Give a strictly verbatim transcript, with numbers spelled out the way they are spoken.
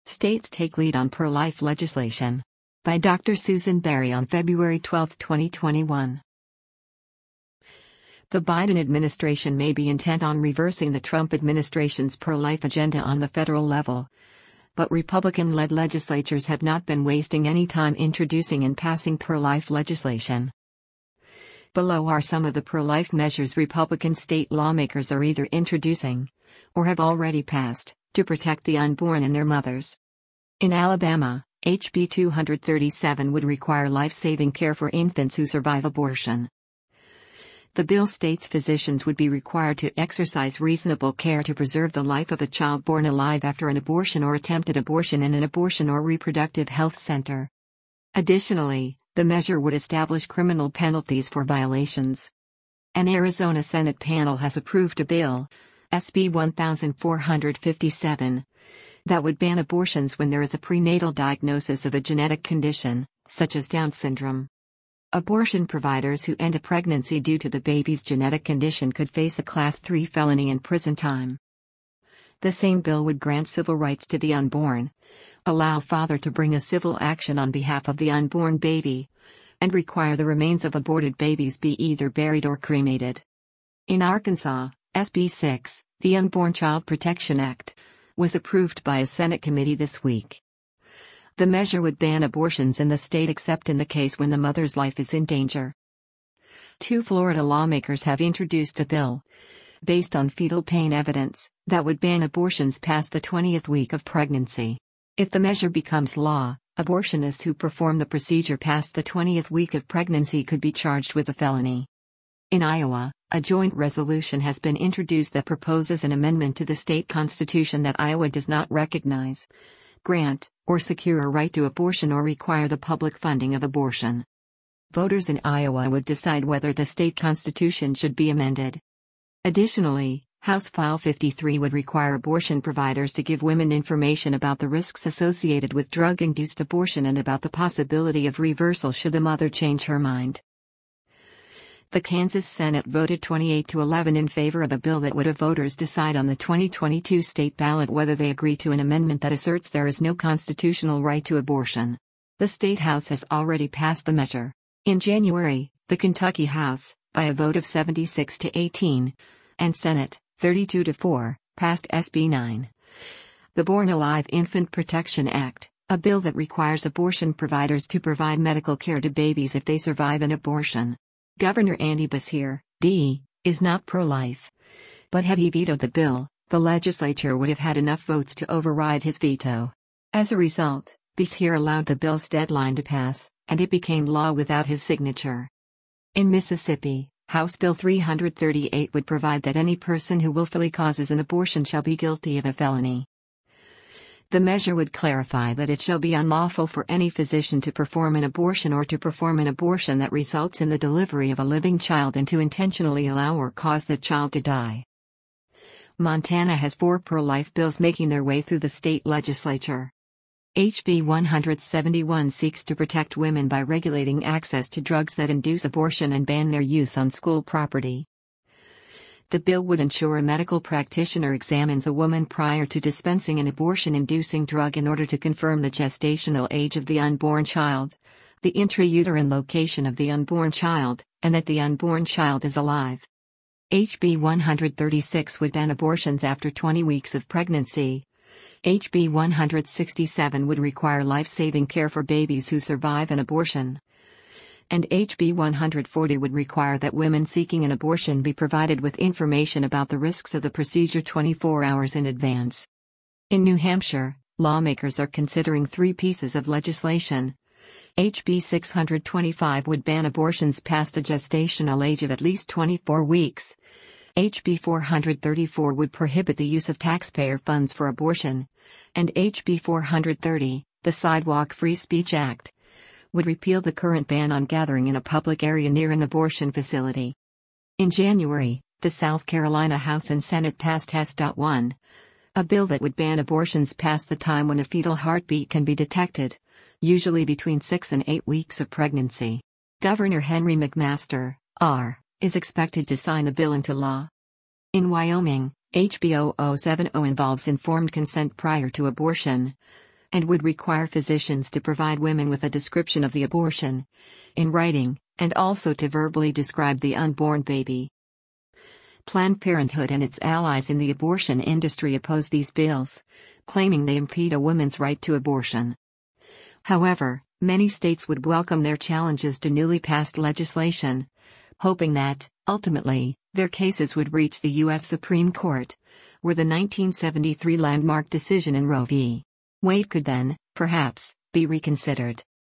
States take lead on pro-life legislation. By Doctor Susan Berry on February twelfth, twenty twenty-one. The Biden administration may be intent on reversing the Trump administration's pro-life agenda on the federal level. But Republican-led legislatures have not been wasting any time introducing and passing pro-life legislation. Below are some of the pro-life measures Republican state lawmakers are either introducing, or have already passed, to protect the unborn and their mothers. In Alabama, H B two thirty-seven would require life-saving care for infants who survive abortion. The bill states physicians would be required to exercise reasonable care to preserve the life of a child born alive after an abortion or attempted abortion in an abortion or reproductive health center. Additionally, the measure would establish criminal penalties for violations. An Arizona Senate panel has approved a bill, S B fourteen fifty-seven, that would ban abortions when there is a prenatal diagnosis of a genetic condition, such as Down syndrome. Abortion providers who end a pregnancy due to the baby's genetic condition could face a Class three felony and prison time. The same bill would grant civil rights to the unborn, allow father to bring a civil action on behalf of the unborn baby, and require the remains of aborted babies be either buried or cremated. In Arkansas, S B six, the Unborn Child Protection Act, was approved by a Senate committee this week. The measure would ban abortions in the state except in the case when the mother's life is in danger. Two Florida lawmakers have introduced a bill, based on fetal pain evidence, that would ban abortions past the twentieth week of pregnancy. If the measure becomes law, abortionists who perform the procedure past the twentieth week of pregnancy could be charged with a felony. In Iowa, a joint resolution has been introduced that proposes an amendment to the state constitution that Iowa does not recognize, grant, or secure a right to abortion or require the public funding of abortion. Voters in Iowa would decide whether the state constitution should be amended. Additionally, House File fifty-three would require abortion providers to give women information about the risks associated with drug-induced abortion and about the possibility of reversal should the mother change her mind. The Kansas Senate voted twenty-eight to eleven in favor of a bill that would have voters decide on the twenty twenty-two state ballot whether they agree to an amendment that asserts there is no constitutional right to abortion. The state house has already passed the measure. In January, the Kentucky House, by a vote of seventy-six to eighteen, and Senate, thirty-two to four, passed S B nine. The Born Alive Infant Protection Act, a bill that requires abortion providers to provide medical care to babies if they survive an abortion. Governor Andy Beshear, D, is not pro-life. But had he vetoed the bill, the legislature would have had enough votes to override his veto. As a result, Beshear allowed the bill's deadline to pass, and it became law without his signature. In Mississippi, House Bill three thirty-eight would provide that any person who willfully causes an abortion shall be guilty of a felony. The measure would clarify that it shall be unlawful for any physician to perform an abortion or to perform an abortion that results in the delivery of a living child and to intentionally allow or cause the child to die. Montana has four pro-life bills making their way through the state legislature. H B one seventy-one seeks to protect women by regulating access to drugs that induce abortion and ban their use on school property. The bill would ensure a medical practitioner examines a woman prior to dispensing an abortion-inducing drug in order to confirm the gestational age of the unborn child, the intrauterine location of the unborn child, and that the unborn child is alive. H B one thirty-six would ban abortions after twenty weeks of pregnancy. H B one sixty-seven would require life-saving care for babies who survive an abortion. And H B one forty would require that women seeking an abortion be provided with information about the risks of the procedure twenty-four hours in advance. In New Hampshire, lawmakers are considering three pieces of legislation. H B six twenty-five would ban abortions past a gestational age of at least twenty-four weeks. H B four thirty-four would prohibit the use of taxpayer funds for abortion. And H B four thirty, the Sidewalk Free Speech Act, would repeal the current ban on gathering in a public area near an abortion facility. In January, the South Carolina House and Senate passed H S one, a bill that would ban abortions past the time when a fetal heartbeat can be detected, usually between six and eight weeks of pregnancy. Governor Henry McMaster, R, is expected to sign the bill into law. In Wyoming, H B zero zero seven zero involves informed consent prior to abortion. and would require physicians to provide women with a description of the abortion in writing, and also to verbally describe the unborn baby. Planned Parenthood and its allies in the abortion industry oppose these bills, claiming they impede a woman's right to abortion. However, many states would welcome their challenges to newly passed legislation, hoping that, ultimately, their cases would reach the U S Supreme Court, where the nineteen seventy-three landmark decision in Roe v. Wade could then, perhaps, be reconsidered.